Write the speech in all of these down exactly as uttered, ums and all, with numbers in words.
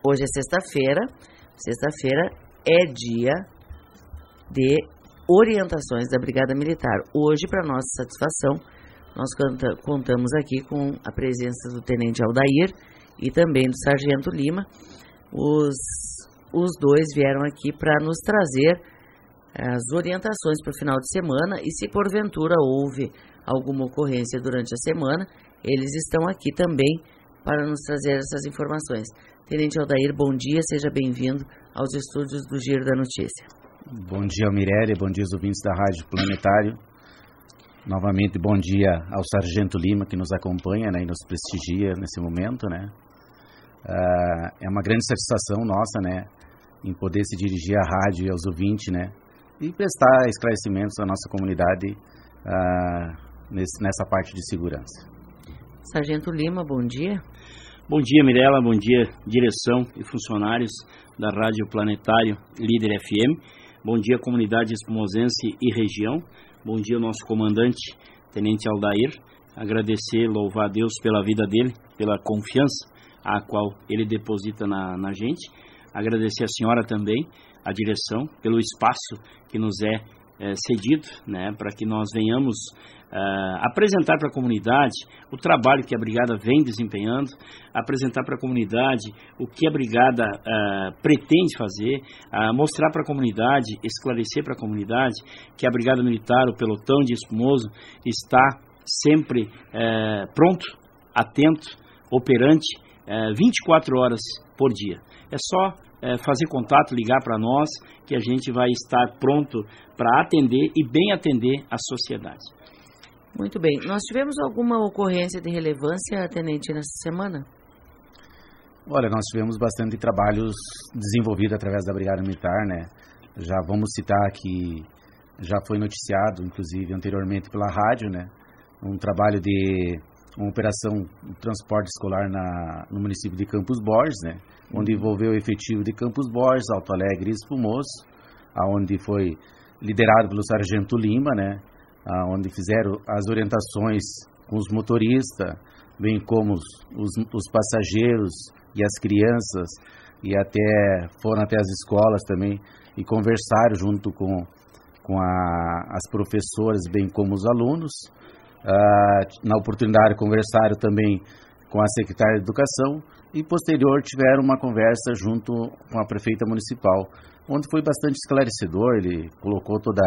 Hoje é sexta-feira, sexta-feira é dia de orientações da Brigada Militar. Hoje, para nossa satisfação, nós canta, contamos aqui com a presença do Tenente Aldair e também do Sargento Lima. Os, os dois vieram aqui para nos trazer as orientações para o final de semana e se porventura houve alguma ocorrência durante a semana, eles estão aqui também para nos trazer essas informações. Tenente Aldair, bom dia, seja bem-vindo aos estúdios do Giro da Notícia. Bom dia, Mireia, bom dia aos ouvintes da Rádio Planetário. Novamente, bom dia ao Sargento Lima, que nos acompanha, né, e nos prestigia nesse momento, né. Uh, é uma grande satisfação nossa, né, em poder se dirigir à rádio e aos ouvintes, né, e prestar esclarecimentos à nossa comunidade uh, nesse, nessa parte de segurança. Sargento Lima, bom dia. Bom dia, Mirela, bom dia, direção e funcionários da Rádio Planetário Líder F M. Bom dia, comunidade espumosense e região. Bom dia, nosso comandante, Tenente Aldair. Agradecer, louvar a Deus pela vida dele, pela confiança a qual ele deposita na, na gente. Agradecer a senhora também, a direção, pelo espaço que nos é, é cedido, né, para que nós venhamos Uh, apresentar para a comunidade o trabalho que a Brigada vem desempenhando, apresentar para a comunidade o que a Brigada uh, pretende fazer, uh, mostrar para a comunidade, esclarecer para a comunidade que a Brigada Militar, o pelotão de Espumoso, está sempre uh, pronto, atento, operante, uh, vinte e quatro horas por dia. É só uh, fazer contato, ligar para nós, que a gente vai estar pronto para atender e bem atender a sociedade. Muito bem. Nós tivemos alguma ocorrência de relevância, Tenente, nessa semana? Olha, nós tivemos bastante trabalhos desenvolvidos através da Brigada Militar, né? Já vamos citar que já foi noticiado, inclusive, anteriormente pela rádio, né? Um trabalho de uma operação de transporte escolar na, no município de Campos Borges, né? Onde envolveu o efetivo de Campos Borges, Alto Alegre e Espumoso, aonde foi liderado pelo Sargento Lima, né? Onde fizeram as orientações com os motoristas, bem como os, os, os passageiros e as crianças, e até foram até as escolas também e conversaram junto com, com a, as professoras, bem como os alunos. Ah, na oportunidade conversaram também com a secretária de Educação e posterior tiveram uma conversa junto com a prefeita municipal, onde foi bastante esclarecedor. Ele colocou toda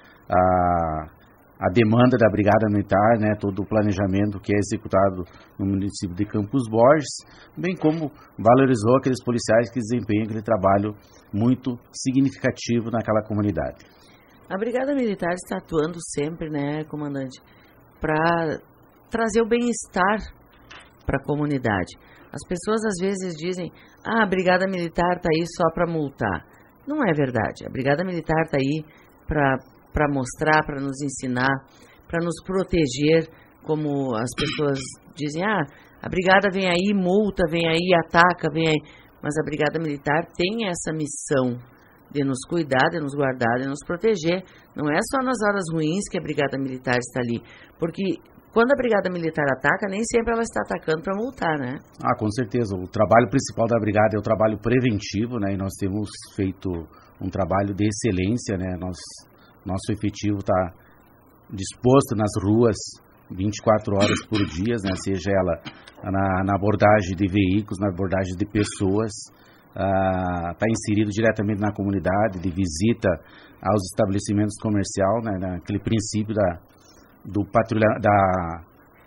a a demanda da Brigada Militar, né, todo o planejamento que é executado no município de Campos Borges, bem como valorizou aqueles policiais que desempenham aquele trabalho muito significativo naquela comunidade. A Brigada Militar está atuando sempre, né, comandante, para trazer o bem-estar para a comunidade. As pessoas às vezes dizem, ah, a Brigada Militar está aí só para multar. Não é verdade. A Brigada Militar está aí para para mostrar, para nos ensinar, para nos proteger, como as pessoas dizem, ah, a Brigada vem aí, multa, vem aí, ataca, vem aí. Mas a Brigada Militar tem essa missão de nos cuidar, de nos guardar, de nos proteger. Não é só nas horas ruins que a Brigada Militar está ali, porque quando a Brigada Militar ataca, nem sempre ela está atacando para multar, né? Ah, com certeza. O trabalho principal da Brigada é o trabalho preventivo, né? E nós temos feito um trabalho de excelência, né? Nós Nosso efetivo está disposto nas ruas vinte e quatro horas por dia, né? Seja ela na, na abordagem de veículos, na abordagem de pessoas, está uh, inserido diretamente na comunidade, de visita aos estabelecimentos comerciais, né? Naquele princípio da, do, patrulha, da,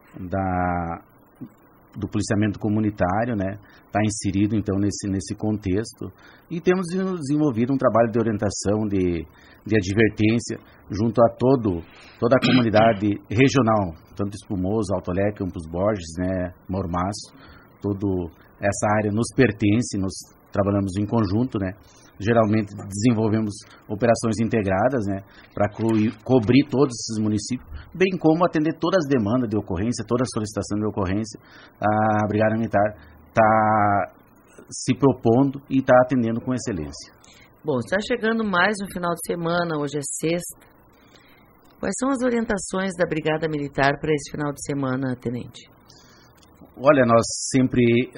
da, do policiamento comunitário, né? Está inserido então nesse, nesse contexto, e temos desenvolvido um trabalho de orientação, de, de advertência junto a todo, toda a comunidade regional, tanto Espumoso, Alto Alegre, Campos Borges, né, Mormaço, toda essa área nos pertence, nós trabalhamos em conjunto, né? Geralmente desenvolvemos operações integradas, né, para co cobrir todos esses municípios, bem como atender todas as demandas de ocorrência, toda a solicitação de ocorrência. A Brigada Militar está se propondo e está atendendo com excelência. Bom, está chegando mais um final de semana, hoje é sexta. Quais são as orientações da Brigada Militar para esse final de semana, Tenente? Olha, nós sempre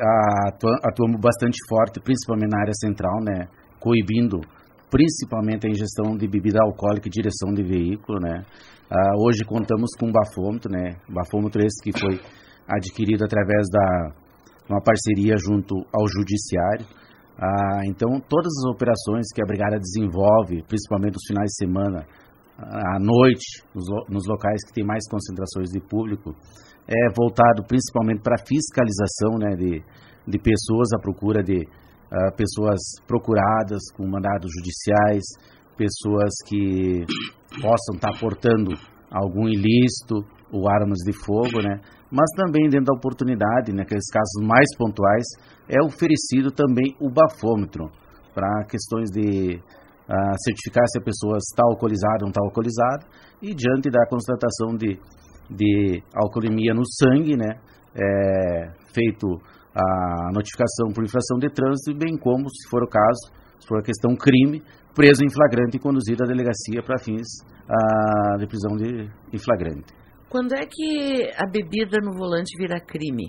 atuamos bastante forte, principalmente na área central, né, coibindo principalmente a ingestão de bebida alcoólica e direção de veículo, né. Uh, hoje contamos com um bafômetro, né, bafômetro esse que foi adquirido através da uma parceria junto ao Judiciário. Uh, então, todas as operações que a Brigada desenvolve, principalmente nos finais de semana, à noite, nos, nos locais que tem mais concentrações de público, é voltado principalmente para a fiscalização, né, de, de pessoas à procura de uh, pessoas procuradas com mandados judiciais, pessoas que possam estar portando algum ilícito ou armas de fogo, né, mas também dentro da oportunidade, naqueles casos mais pontuais, é oferecido também o bafômetro para questões de uh, certificar se a pessoa está alcoolizada ou não está alcoolizada, e diante da constatação de de alcoolemia no sangue, né, é feito a notificação por infração de trânsito, bem como, se for o caso, se for a questão crime, preso em flagrante e conduzido à delegacia para fins a, de prisão de, em flagrante. Quando é que a bebida no volante vira crime?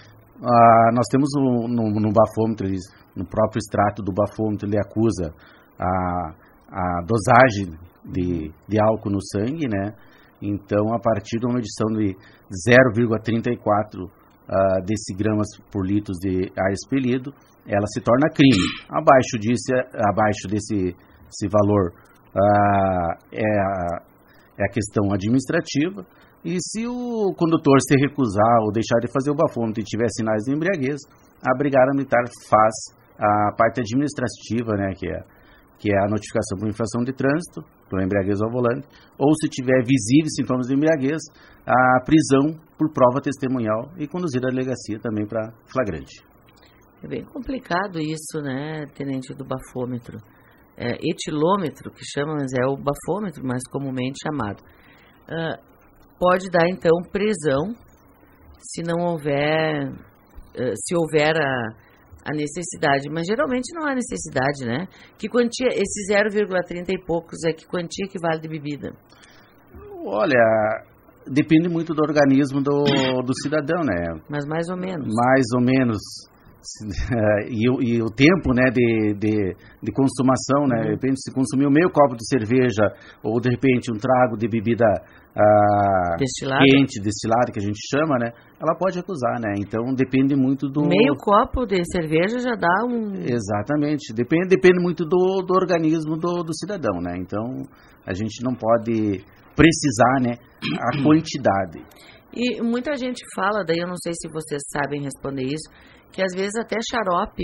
Ah, nós temos no, no, no bafômetro, no próprio extrato do bafômetro, ele acusa a, a dosagem de, de álcool no sangue, né? Então, a partir de uma medição de zero vírgula trinta e quatro uh, decigramas por litro de ar expelido, ela se torna crime. Abaixo disso, abaixo desse, desse valor uh, é, a, é a questão administrativa. E se o condutor se recusar ou deixar de fazer o bafômetro e tiver sinais de embriaguez, a Brigada Militar faz a parte administrativa, né, que é que é a notificação por infração de trânsito, por embriaguez ao volante, ou se tiver visíveis sintomas de embriaguez, a prisão por prova testemunhal e conduzida à delegacia também para flagrante. É bem complicado isso, né, tenente, do bafômetro. É, etilômetro, que chamam, mas é o bafômetro mais comumente chamado. Uh, pode dar, então, prisão se não houver, uh, se houver a a necessidade, mas geralmente não há necessidade, né? Que quantia, esse zero vírgula trinta e poucos, é que quantia que vale de bebida? Olha, depende muito do organismo do, do cidadão, né? Mas mais ou menos. Mais ou menos. E, e o tempo, né, de, de, de consumação, né? De repente, se consumiu meio copo de cerveja ou, de repente, um trago de bebida ah, destilada. quente, destilada, que a gente chama, né? Ela pode acusar, né? Então, depende muito do... Meio copo de cerveja já dá um... Exatamente. Depende, depende muito do, do organismo do, do cidadão, né? Então, a gente não pode precisar, né, a quantidade. E muita gente fala, daí eu não sei se vocês sabem responder isso, que às vezes até xarope,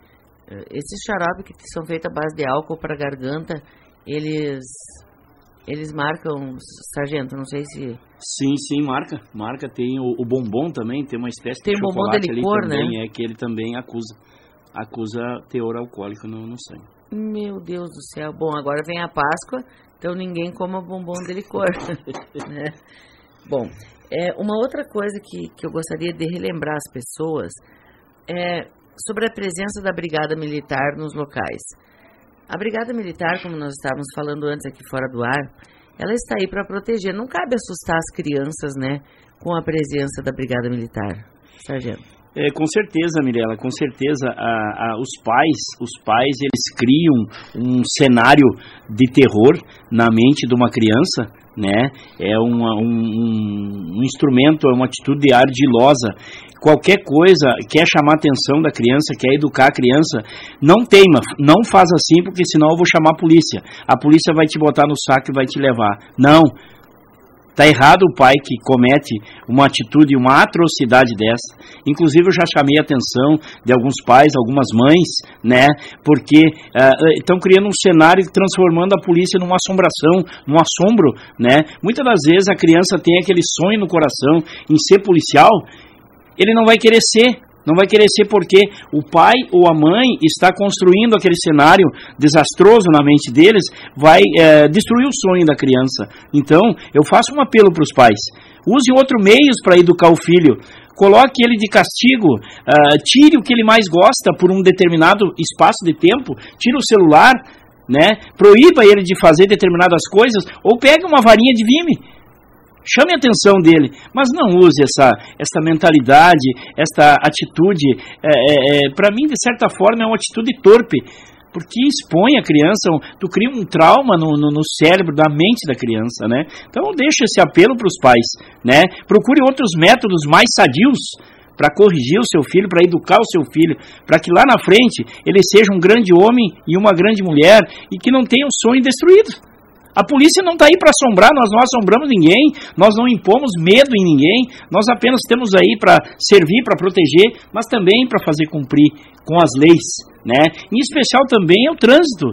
esses xarope que são feitos à base de álcool para garganta, eles eles marcam, sargento, não sei se... Sim, sim, marca, marca, tem o, o bombom também, tem uma espécie tem de bombom chocolate de licor, ali também, né? É que ele também acusa, acusa teor alcoólico no, no sangue. Meu Deus do céu, bom, agora vem a Páscoa, então ninguém coma bombom de licor, né? Bom, é, uma outra coisa que, que eu gostaria de relembrar as pessoas é sobre a presença da Brigada Militar nos locais. A Brigada Militar, como nós estávamos falando antes aqui fora do ar, ela está aí para proteger. Não cabe assustar as crianças, né, com a presença da Brigada Militar, sargento. É, com certeza, Mirela, com certeza a, a, os pais, os pais eles criam um cenário de terror na mente de uma criança, né? É uma, um, um, um instrumento, é uma atitude ardilosa. Qualquer coisa, quer chamar a atenção da criança, quer educar a criança, não teima, não faz assim, porque senão eu vou chamar a polícia. A polícia vai te botar no saco e vai te levar. Não. Está errado o pai que comete uma atitude, uma atrocidade dessa. Inclusive eu já chamei a atenção de alguns pais, algumas mães, né, porque estão uh, criando um cenário transformando a polícia numa assombração, num assombro, né. Muitas das vezes a criança tem aquele sonho no coração em ser policial, ele não vai querer ser. Não vai querer ser porque o pai ou a mãe está construindo aquele cenário desastroso na mente deles, vai é, destruir o sonho da criança. Então, eu faço um apelo para os pais. Use outros meios para educar o filho. Coloque ele de castigo, uh, tire o que ele mais gosta por um determinado espaço de tempo, tire o celular, né? Proíba ele de fazer determinadas coisas, ou pegue uma varinha de vime. chame a atenção dele, mas não use essa, essa mentalidade, essa atitude, é, é, é, para mim, de certa forma, é uma atitude torpe, porque expõe a criança, tu cria um trauma no, no, no cérebro, da mente da criança, né? Então, deixa esse apelo para os pais, né? Procure outros métodos mais sadios para corrigir o seu filho, para educar o seu filho, para que lá na frente ele seja um grande homem e uma grande mulher e que não tenha o sonho destruído. A polícia não está aí para assombrar, nós não assombramos ninguém, nós não impomos medo em ninguém, nós apenas estamos aí para servir, para proteger, mas também para fazer cumprir com as leis, né? Em especial também é o trânsito.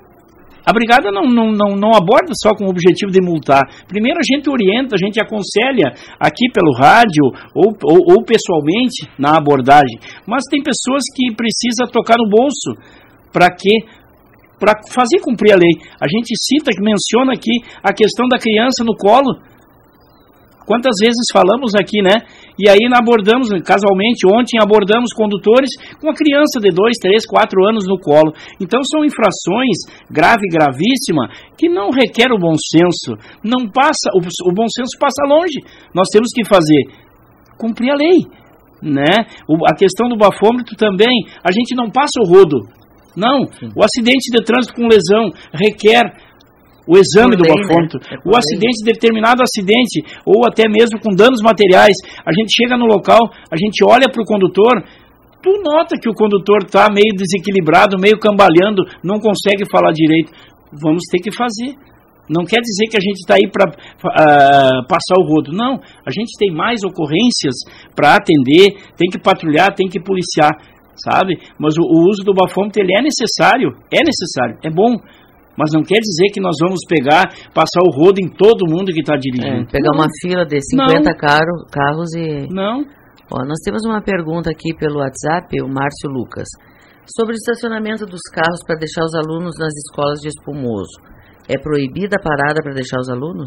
A brigada não, não, não, não aborda só com o objetivo de multar. Primeiro a gente orienta, a gente aconselha aqui pelo rádio ou, ou, ou pessoalmente na abordagem, mas tem pessoas que precisam tocar no bolso. Para quê? Para fazer cumprir a lei. A gente cita, menciona aqui a questão da criança no colo. Quantas vezes falamos aqui, né? E aí abordamos, casualmente, ontem abordamos condutores com a criança de dois, três, quatro anos no colo. Então são infrações grave, gravíssima, que não requer o bom senso. Não passa, o, o bom senso passa longe. Nós temos que fazer cumprir a lei, né? O, a questão do bafômetro também, a gente não passa o rodo. Não, o acidente de trânsito com lesão requer o exame do bafômetro. O acidente, determinado acidente, ou até mesmo com danos materiais, a gente chega no local, a gente olha para o condutor, tu nota que o condutor está meio desequilibrado, meio cambaleando, não consegue falar direito. Vamos ter que fazer. Não quer dizer que a gente está aí para uh, passar o rodo. Não, a gente tem mais ocorrências para atender, tem que patrulhar, tem que policiar. Sabe? Mas o, o uso do bafômetro ele é necessário, é necessário, é bom, mas não quer dizer que nós vamos pegar, passar o rodo em todo mundo que está dirigindo. É, pegar não. uma fila de cinquenta carro, carros e... Não. Ó, nós temos uma pergunta aqui pelo WhatsApp, o Márcio Lucas, sobre o estacionamento dos carros para deixar os alunos nas escolas de Espumoso. É proibida a parada para deixar os alunos?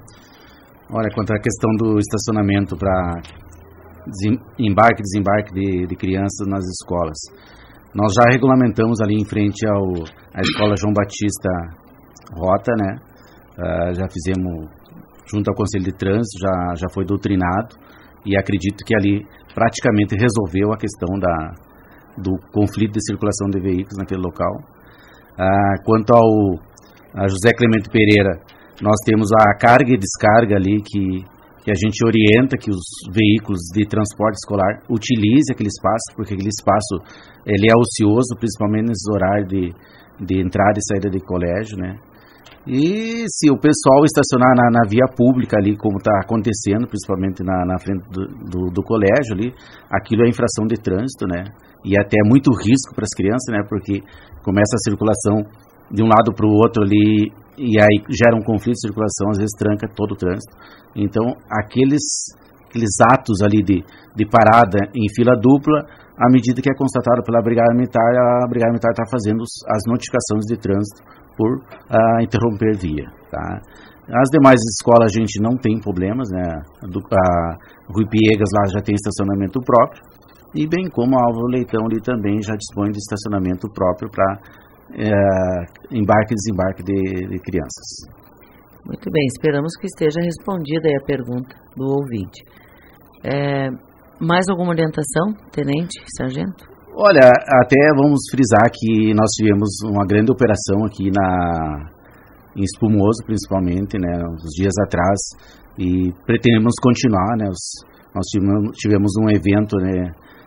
Olha, quanto à questão do estacionamento para... embarque e desembarque de, de crianças nas escolas. Nós já regulamentamos ali em frente ao à escola João Batista Rota, né? Uh, já fizemos junto ao Conselho de Trânsito, já, já foi doutrinado e acredito que ali praticamente resolveu a questão da, do conflito de circulação de veículos naquele local. Uh, quanto ao a José Clemente Pereira, nós temos a carga e descarga ali que que a gente orienta que os veículos de transporte escolar utilizem aquele espaço, porque aquele espaço ele é ocioso, principalmente nesses horários de, de entrada e saída de colégio, né? E se o pessoal estacionar na, na via pública ali, como está acontecendo, principalmente na, na frente do, do, do colégio ali, aquilo é infração de trânsito, né? E até é muito risco para as crianças, né? Porque começa a circulação de um lado para o outro ali, e aí gera um conflito de circulação, às vezes tranca todo o trânsito. Então, aqueles, aqueles atos ali de, de parada em fila dupla, à medida que é constatado pela Brigada Militar, a Brigada Militar está fazendo as notificações de trânsito por uh, interromper via, tá? As demais escolas a gente não tem problemas, né? Do, a Rui Piegas lá já tem estacionamento próprio, e bem como a Álvaro Leitão ali também já dispõe de estacionamento próprio para É, embarque e desembarque de, de crianças. Muito bem, esperamos que esteja respondida aí a pergunta do ouvinte. É, mais alguma orientação, tenente, sargento? Olha, até vamos frisar que nós tivemos uma grande operação aqui na, em Espumoso, principalmente, né, uns dias atrás, e pretendemos continuar, né, os, nós tivemos, tivemos um evento, né,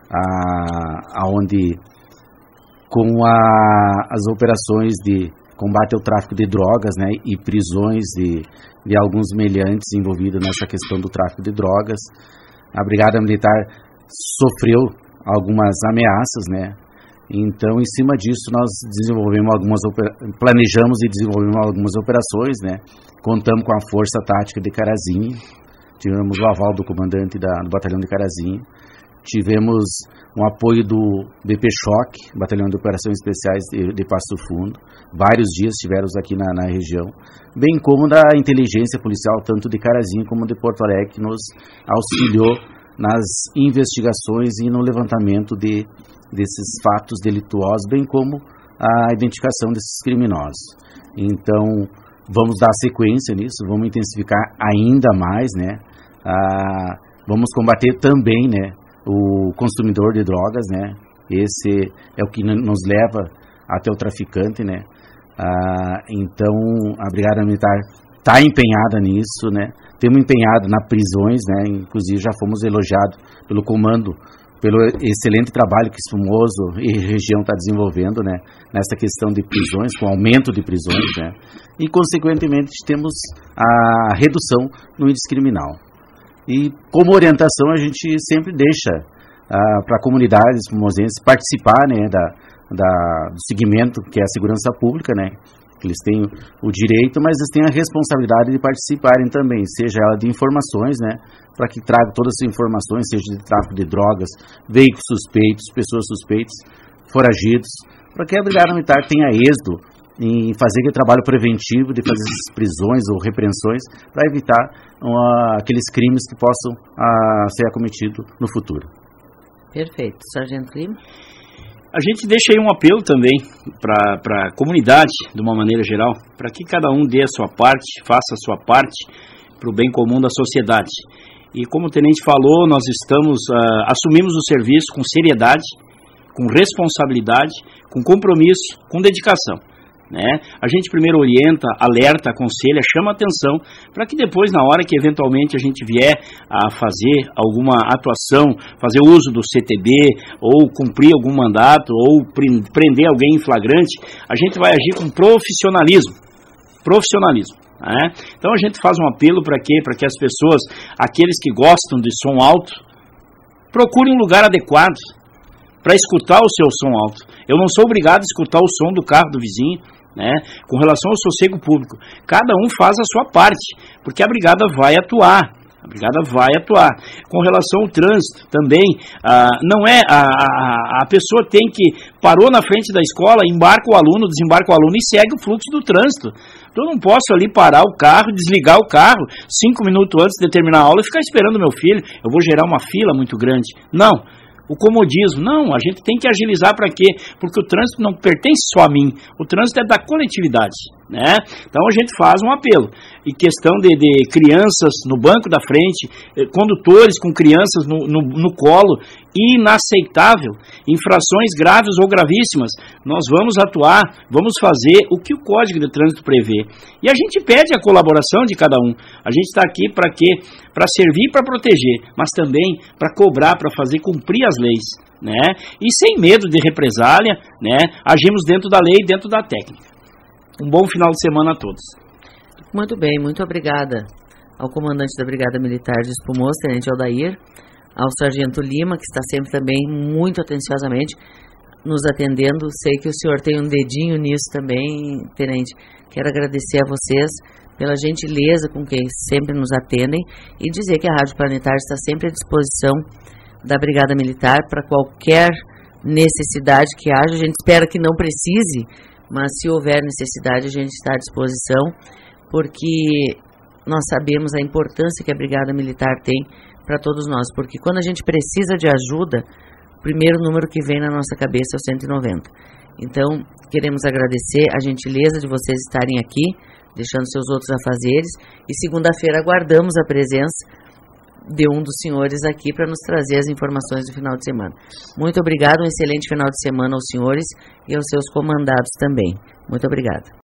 a, aonde com a, as operações de combate ao tráfico de drogas, né, e prisões de, de alguns meliantes envolvidos nessa questão do tráfico de drogas. A Brigada Militar sofreu algumas ameaças, né, então em cima disso nós desenvolvemos algumas, planejamos e desenvolvemos algumas operações, né, contamos com a Força Tática de Carazinho, tivemos o aval do comandante da, do Batalhão de Carazinho, tivemos um apoio do B P Choque, Batalhão de Operações Especiais de, de Passo Fundo. Vários dias tivemos aqui na, na região, bem como da inteligência policial, tanto de Carazinho como de Porto Alegre, que nos auxiliou nas investigações e no levantamento de, desses fatos delituosos, bem como a identificação desses criminosos. Então, vamos dar sequência nisso, vamos intensificar ainda mais, né? Ah, vamos combater também, né, o consumidor de drogas, né? Esse é o que nos leva até o traficante, né? Ah, então, a Brigada Militar está empenhada nisso, né? Temos empenhado nas prisões, né? Inclusive já fomos elogiados pelo comando, pelo excelente trabalho que Espumoso e região está desenvolvendo, né? Nessa questão de prisões, com aumento de prisões, né? E, consequentemente, temos a redução no índice criminal. E, como orientação, a gente sempre deixa ah, para a comunidade espumosense participar, né, da, da, do segmento que é a segurança pública, né? Eles têm o direito, mas eles têm a responsabilidade de participarem também, seja ela de informações, né, para que traga todas as informações, seja de tráfico de drogas, veículos suspeitos, pessoas suspeitas, foragidos, para que a Brigada Militar tenha êxito em fazer aquele trabalho preventivo, de fazer essas prisões ou repreensões, para evitar uh, aqueles crimes que possam uh, ser acometidos no futuro. Perfeito. Sargento Lima? A gente deixa aí um apelo também para a comunidade, de uma maneira geral, para que cada um dê a sua parte, faça a sua parte para o bem comum da sociedade. E como o tenente falou, nós estamos, uh, assumimos o serviço com seriedade, com responsabilidade, com compromisso, com dedicação. Né? A gente primeiro orienta, alerta, aconselha, chama atenção, para que depois, na hora que eventualmente a gente vier a fazer alguma atuação, fazer uso do C T B, ou cumprir algum mandato, ou prender alguém em flagrante, a gente vai agir com profissionalismo. Profissionalismo. Né? Então a gente faz um apelo para quê? Para que as pessoas, aqueles que gostam de som alto, procurem um lugar adequado para escutar o seu som alto. Eu não sou obrigado a escutar o som do carro do vizinho, né? Com relação ao sossego público. Cada um faz a sua parte, porque a brigada vai atuar. A brigada vai atuar. Com relação ao trânsito, também, ah, não é, a, a, a pessoa tem que, parou na frente da escola, embarca o aluno, desembarca o aluno e segue o fluxo do trânsito. Então eu não posso ali parar o carro, desligar o carro, cinco minutos antes de terminar a aula e ficar esperando o meu filho. Eu vou gerar uma fila muito grande. Não. O comodismo, não, a gente tem que agilizar para quê? Porque o trânsito não pertence só a mim, o trânsito é da coletividade, né? Então a gente faz um apelo, e questão de, de crianças no banco da frente, condutores com crianças no, no, no colo, inaceitável, infrações graves ou gravíssimas, nós vamos atuar, vamos fazer o que o Código de Trânsito prevê, e a gente pede a colaboração de cada um, a gente está aqui para quê? Para servir e para proteger, mas também para cobrar, para fazer cumprir as leis, né? E sem medo de represália, né? Agimos dentro da lei e dentro da técnica. Um bom final de semana a todos. Muito bem, muito obrigada ao comandante da Brigada Militar de Espumoso, Tenente Aldair, ao Sargento Lima, que está sempre também muito atenciosamente nos atendendo. Sei que o senhor tem um dedinho nisso também, Tenente. Quero agradecer a vocês pela gentileza com quem sempre nos atendem e dizer que a Rádio Planetar está sempre à disposição da Brigada Militar para qualquer necessidade que haja. A gente espera que não precise, mas se houver necessidade a gente está à disposição, porque nós sabemos a importância que a Brigada Militar tem para todos nós, porque quando a gente precisa de ajuda, o primeiro número que vem na nossa cabeça é o cento e noventa. Então, queremos agradecer a gentileza de vocês estarem aqui, deixando seus outros afazeres, e segunda-feira aguardamos a presença de um dos senhores aqui para nos trazer as informações do final de semana. Muito obrigado, um excelente final de semana aos senhores e aos seus comandados também. Muito obrigada.